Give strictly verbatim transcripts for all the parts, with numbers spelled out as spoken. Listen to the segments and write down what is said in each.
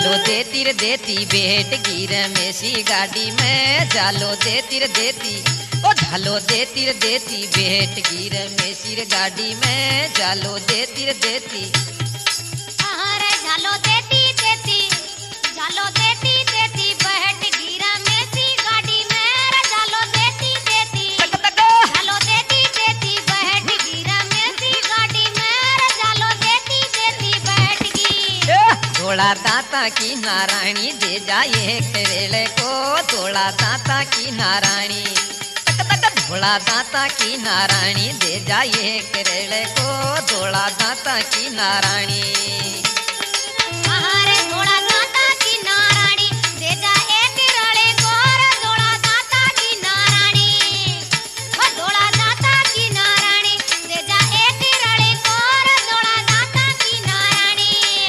झालो देती रे देती भेंट गिर में सी गाड़ी में झालो देती रे देती ओ झालो देती रे देती भेंट गिर में सी गाड़ी में झालो देती रे देती अरे झालो देती देती झालो देती देती भेंट गिर में सी गाड़ी में झालो देती देती झालो देती देती भेंट गिर में सी गाड़ी में झालो देती देती भेंट गी थोड़ा दाता की नारायणी दे जाए करेले को थोड़ा दाता की नारायणी थोड़ा दाता की नारायणी दे जाए करेले को थोड़ा दाता की नारायणी अरे थोड़ा दाता की नारायणी दे जाए करेले को थोड़ा दाता की नारायणी ओ थोड़ा दाता की नारायणी दे जाए करेले को थोड़ा दाता की नारायणी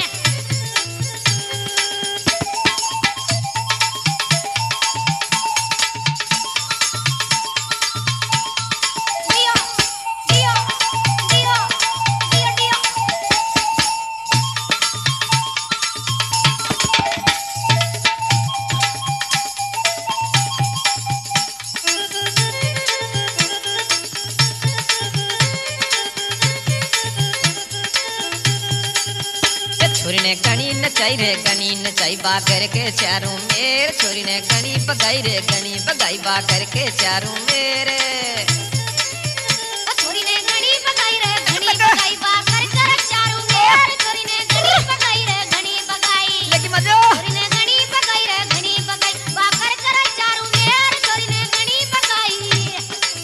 छोरी ने कणी नचाई रे कणी नचाई बा करके चारों मेर छोरी ने कणी बगाई रे कणी बगाई बा करके चारों मेरे छोरी ने घणी बगाई रे घणी बगाई बा कर कर चारू मेर छोरी ने घणी बगाई रे घणी बगाई लेकिन मजो छोरी ने घणी बगाई रे घणी बगाई बा कर कर चारू मेर छोरी ने घणी बगाई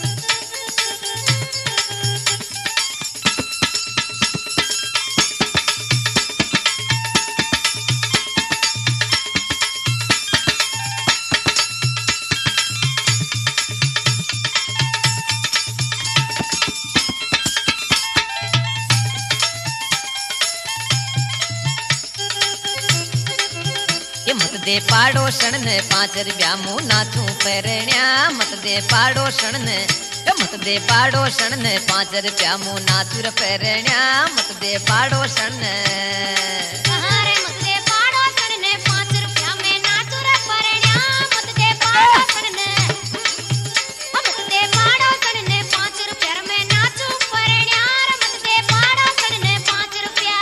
मत दे पाड़ोसन ने पांच रुपया मुंह नाचू परण्या मत दे पाड़ोसन ने मत दे पाड़ोसन ने पांच रुपया मुंह नाचू परण्या मत दे पाड़ोसन ने अरे मत दे पाड़ोसन ने पाँच रुपया में नाचू रे परण्या मत दे पाड़ोसन ने मत दे पाड़ोसन ने पाँच रुपया में नाचू परण्या मत दे पाड़ोसन ने पाँच रुपया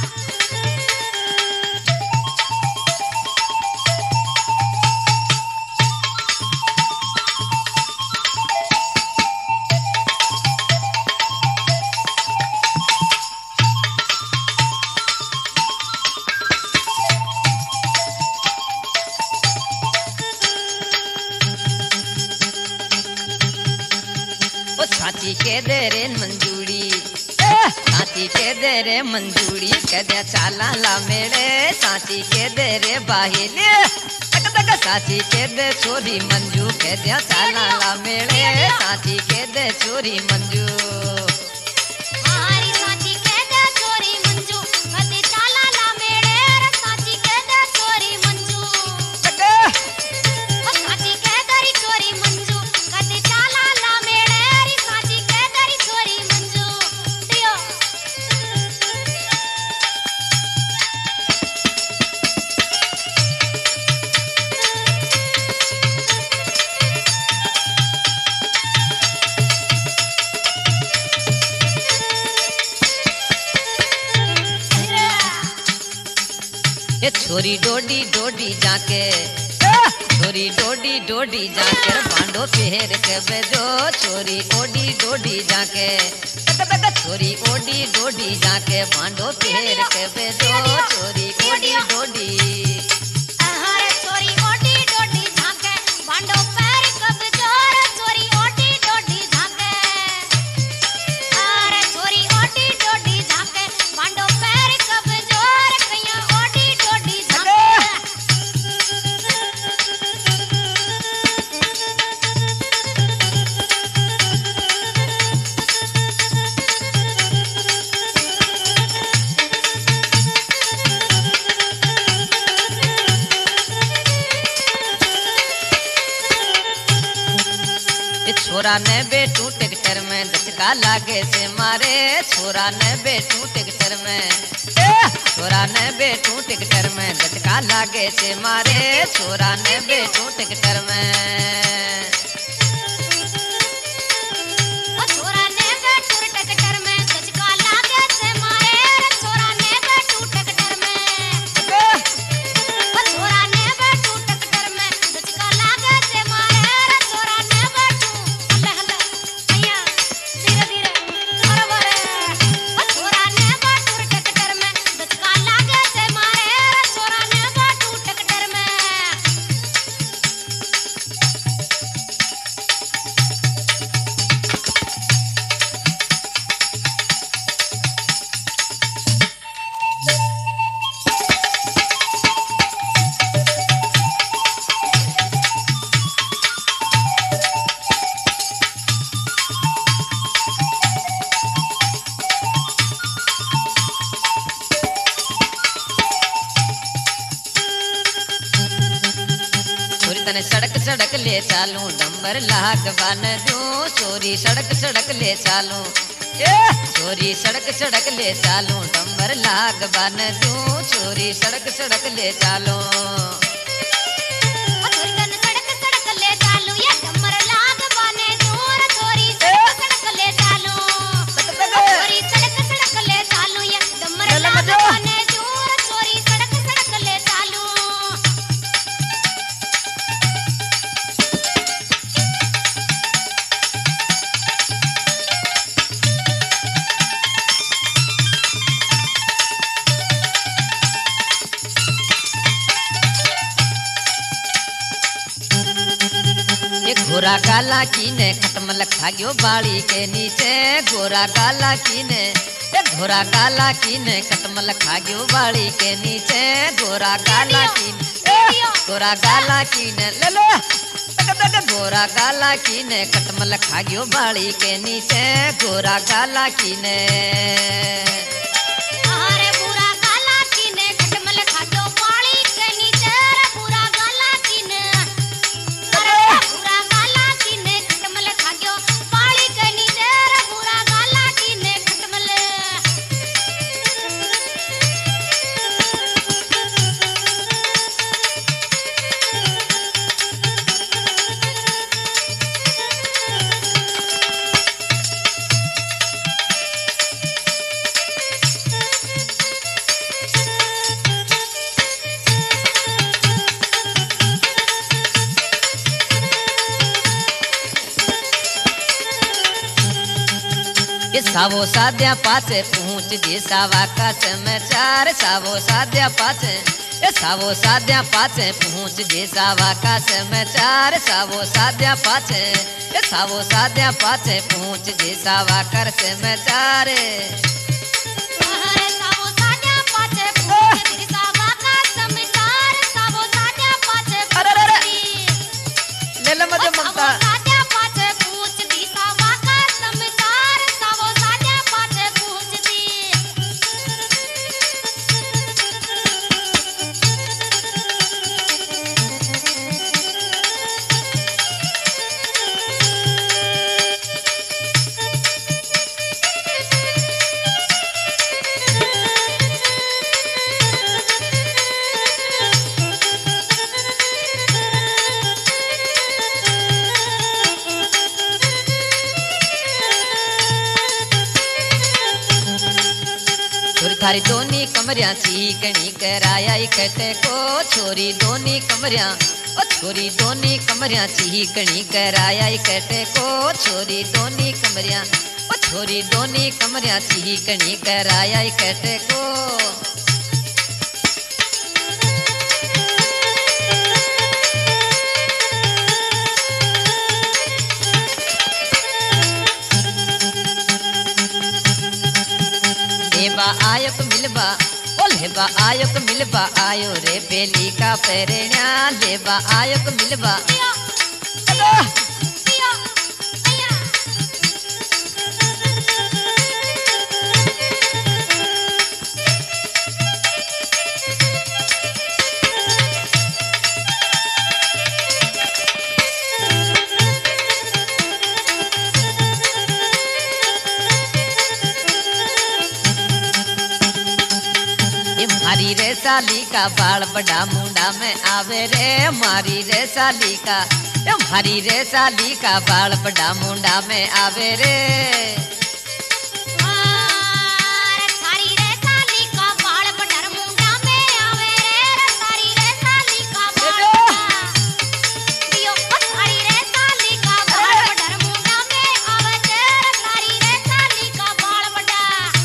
साची के दे रे मंजूरी साची के दे रे मंजूरी कदे चाला ला मेरे साची के दे रे बाहिले साची के दे छोरी मंजू कदे चाला ला मेरे साची के दे छोरी मंजू हमारी साची के दे छोरी मंजू कदे चाला ला मेरे साची के दे छोरी मंजू ओ साची के दरी छोरी मंजू कदे चाला ला मेरे साची के दरी छोरी मंजू दियो ये छोरी डोडी डोडी जाके छोरी डोडी डोडी जाके बांडो पहर के बेजो छोरी ओडी डोडी जाके छोरी ओडी डोडी जाके बांडो पहर के बेजो छोरी ओडी डोडी अरे छोरी ओडी डोडी झाके बांडो पैर कब जोर छोरी ओडी डोडी झाके अरे छोरी ओडी डोडी झाके बांडो पैर कब जोर कया ओडी डोडी झाके छोरा ने बेटू टेक ट्रैक्टर में दचका लागे से मारे छोरा ने बैठू ट्रैक्टर में ए, छोरा ने बैठू ट्रैक्टर में दचका लागे से मारे छोरा ने बैठू ट्रैक्टर में ओ छोरा ने बैठू ट्रैक्टर में दचका लागे से मारे छोरा ने बैठू ट्रैक्टर में ओ छोरा ने बैठू ट्रैक्टर में दचका लागे से मारे छोरा ने बैठू हल्ले हल्ले भैया धीरे धीरे बराबर ओ छोरा ने बैठू ट्रैक्टर में दचका लागे से मारे छोरा ने बैठू ट्रैक्टर में छोरी तने सड़क सड़क ले चालू डंबर लाग बन दूं चोरी सड़क सड़क ले चालू ए चोरी सड़क सड़क ले चालू डंबर लाग बन दूं चोरी सड़क सड़क ले चालू ओ छोरी तन सड़क सड़क ले चालू ये डमर लाग बने दूर छोरी सड़क सड़क ले चालू छोरी सड़क सड़क ले चालू ये डमर लाग बने दूर छोरी सड़क सड़क ले चालू ये घोरा काला कीने खत्म लखा गयो बाड़ी के नीचे घोरा काला कीने ये घोरा काला कीने खत्म लखा गयो बाड़ी के नीचे घोरा काला कीने ए, घोरा काला कीने ले लो तक तक घोरा काला कीने खत्म लखा गयो बाड़ी के नीचे घोरा काला कीने अरे बुरा काला कीने खटमल खाजो पानी के नीचे रे बुरा काला कीने अरे बुरा काला कीने खटमल खाजो पानी के नीचे रे बुरा काला कीने खटमल ये सावो साध्या पाचे पहुंच जे सावा का समाचार सावो साध्या पाचे ये सावो साध्या पाचे पहुंच जे सावा का समाचार सावो साध्या पाचे ये सावो साध्या पाचे पहुंच जे सावा कर समाचार अरे सावो साजा पाछे पूछ दी सावा का समाचार सावो साजा पाछे अरे, अरे, अरे। पूछ ले ले मत सावो ममता साजा पाछे पूछ दी सावा का समाचार सावो साजा पाछे पूछ दी छोरी थारी दोनी कमरिया चीकणी कराया इकट्ठे को छोरी दोनी कमरिया ओ छोरी दोनी कमरिया चीकणी कराया इकट्ठे को छोरी दोनी कमरिया ओ छोरी दोनी कमरिया चीकणी कराया इकट्ठे को लेबा आयक मिलबा ओ लेबा आयक मिलबा आयो रे बेली का पेरेण्या लेबा आयक मिलबा पिया अदा पिया भैया मारी रे साली का बाल बड़ा मुंडा में आवे रे मारी रे साली का ए मारी रे साली का बाल बड़ा मुंडा में आवे रे अरे थारी रे साली का बाल बड़ा मुंडा में आवे रे थारी रे साली का बाल बड़ा यो थारी रे साली का बाल बड़ा मुंडा में आवे रे थारी रे साली का बाल बड़ा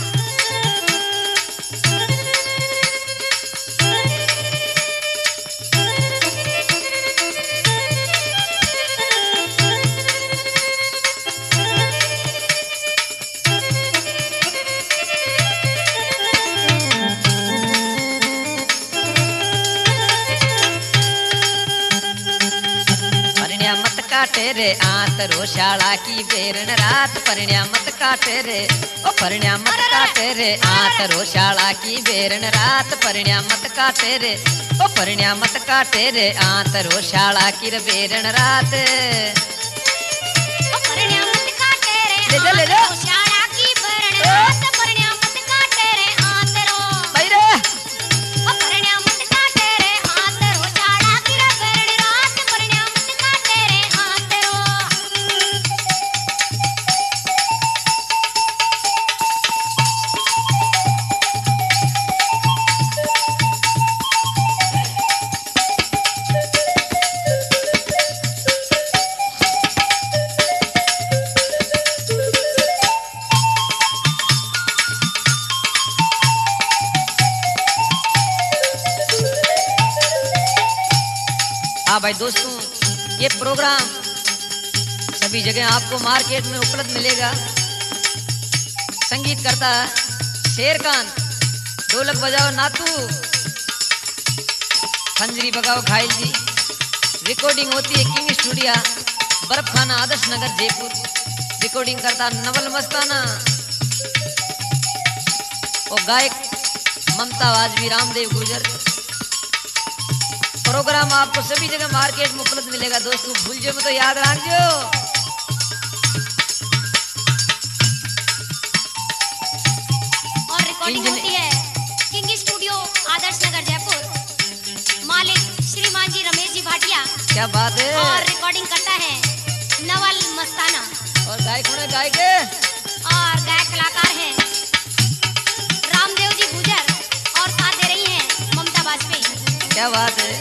परिण्या मत काटे रे आंतरो शाला की बेरन रात परिण्या मत काटे रे ओ परिण्या मत काटे रे आंतरो शाला की बेरन रात परिण्या मत काटे रे ओ परिण्या मत काटे रे आंतरो शाला की रे बेरन रात ओ परिण्या मत काटे रे ले जा, ले जा। आंतरो शाला की बेरन रात परिण्या मत काटे रे आंतरो भाई रे ओ परिण्या मत काटे रे आंतरो शाला की रे बेरन रात परिण्या मत काटे रे आंतरो हाँ भाई दोस्तों, ये प्रोग्राम सभी जगह आपको मार्केट में उपलब्ध मिलेगा। संगीत करता है शेर खान, ढोलक बजाओ नातू, खंजरी बगाओ घायल जी। रिकॉर्डिंग होती है किंग स्टूडियो, बर्फ खाना, आदर्श नगर, जयपुर। रिकॉर्डिंग करता नवल मस्ताना और गायक ममता वाजवी, रामदेव गुर्जर। प्रोग्राम आपको सभी जगह मार्केट में उपलब्ध मिलेगा दोस्तों, भूल मत तो याद रखो। और रिकॉर्डिंग होती है किंग स्टूडियो, आदर्श नगर, जयपुर। मालिक श्रीमान जी रमेश जी भाटिया। क्या बात है। और रिकॉर्डिंग करता है नवल मस्ताना। और गायक कौन है? गायक और गायक कलाकार हैं रामदेव जी गुजर और साथ दे रही हैं ममता वाजपेयी। क्या बात है।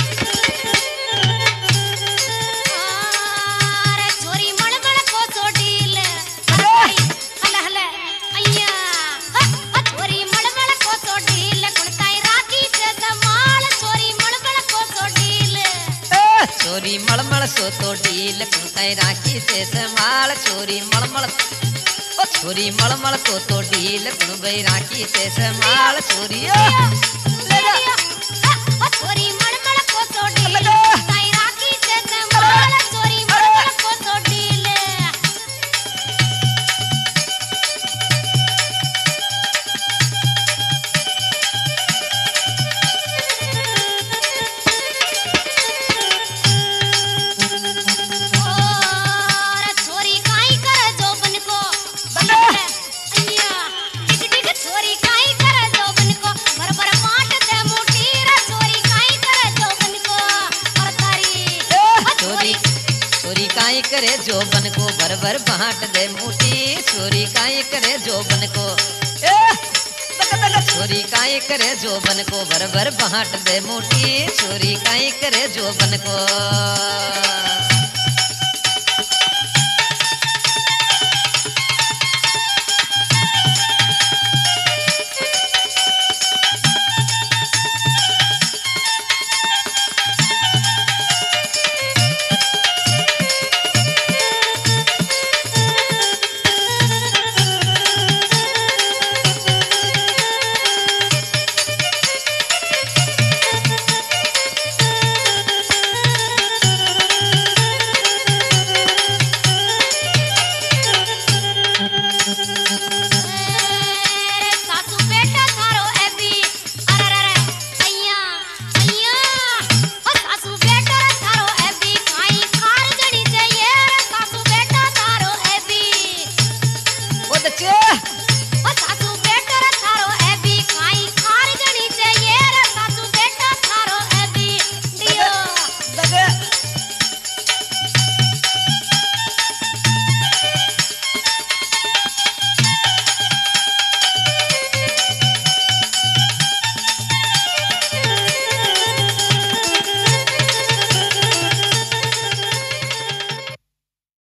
अरे छोरी मड़मड़ को सोडील, हल हल अय्या, छोरी मड़मड़ को सोडील, कुणताई राखी से संभाल, छोरी मड़मड़ को सोडील। चोरी मलमल सो तो ढील, कुंताई राखी से संभाल, चोरी मलमल ओ चोरी मलमल तो तो ढील, कुंबई राखी से संभाल, चोरी ले जा। छोरी मड़मड़ को सोडील, कुणताई राखी से संभाल, छोरी मड़मड़ को सोडील। और छोरी काई कर जोबन को, अय्या, डिग डिग छोरी काई कर जोबन को, भर भर बांट दे मुट्ठी रे, छोरी काई कर जोबन को, और तारी चोरी चोरी काई करे जोबन को, भर भर बांट दे मुट्ठी। चोरी काई करे जोबन को, चोरी काई करे जोबन को, भर भर बांट दे मुट्ठी। चोरी काई करे जोबन को। सासू बेटा थारो एबी, अरे अरे अय्या अय्या, ओ सासू बेटा थारो एबी, काई खार जड़ी चाहिए रे, सासू बेटा थारो एबी। ओ दच्चे